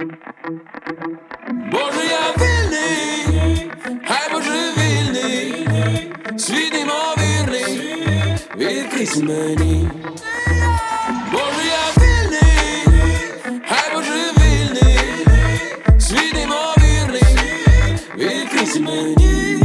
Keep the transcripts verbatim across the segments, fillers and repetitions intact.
Боже, я вільний, хай божевільний, світ неймовірний, відкрийся мені. Боже, я вільний, хай божевільний, світ неймовірний, відкрийся мені.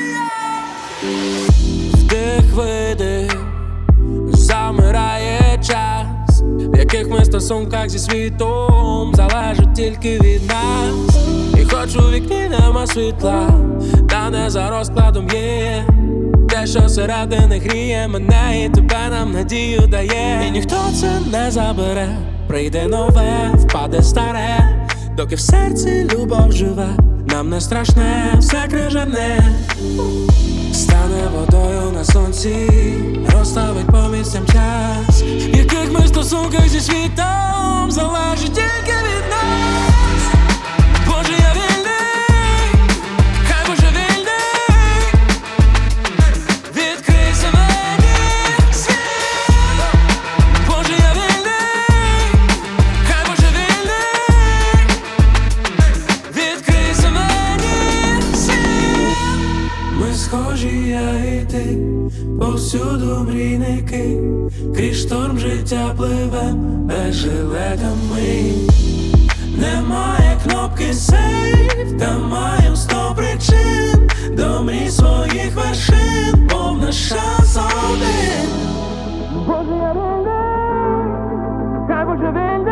Вдих, видих, замирає час, в яких ми стосунках зі світом залежить тільки від нас. І хоч у вікні нема світла, та не за розкладом є те, що середини гріє мене і тебе нам надію дає. І ніхто це не забере, прийде нове, впаде старе, доки в серці любов живе, нам не страшне, все крижане. Стане водою на сонці, розставить по місцям час, в яких ми стосунках зі світом залежить тільки від нас. Боже, я вільний, хай божевільний, відкрийся мені світ. Боже, я вільний, хай божевільний, відкрийся мені світ. Ми схожі, я і ти, повсюду мрійники, крізь шторм життя пливем без жилета ми. Немає кнопки сейф, та маєм сто причин до мрій своїх вершин, бо в наш час один. Боже, я вільний, хай божевільний.